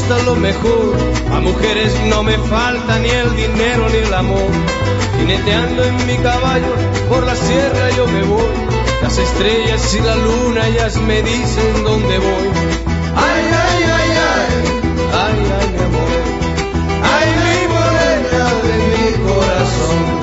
gusta lo mejor. A mujeres no me falta ni el dinero ni el amor. Jineteando en mi caballo por la sierra yo me voy. Las estrellas y la luna ellas me dicen dónde voy. Ay, ay, ay, ay, ay, ay, mi amor. Ay, mi morena de mi corazón.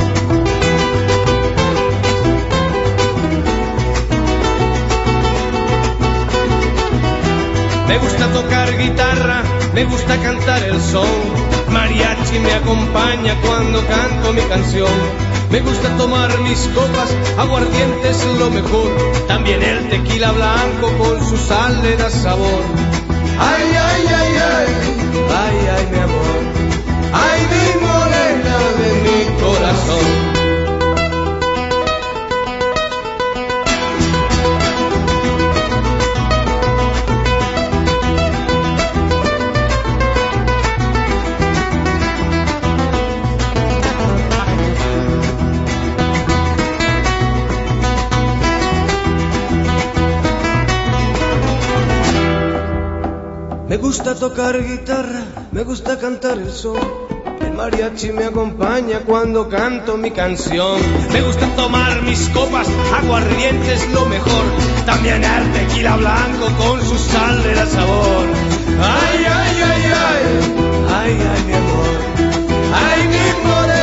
Me gusta tocar guitarra, me gusta cantar el son. Mariachi me acompaña cuando canto mi canción. Me gusta tomar mis copas, aguardiente es lo mejor. También el tequila blanco con su sal le da sabor. Ay, ay, ay, ay, ay, ay, mi amor. Ay, mi morena de mi corazón. Me gusta tocar guitarra, me gusta cantar el son. El mariachi me acompaña cuando canto mi canción. Me gusta tomar mis copas, aguardiente es lo mejor. También el tequila blanco con su sal le da sabor. Ay, ay, ay, ay, ay, ay, mi amor. Ay, mi amor.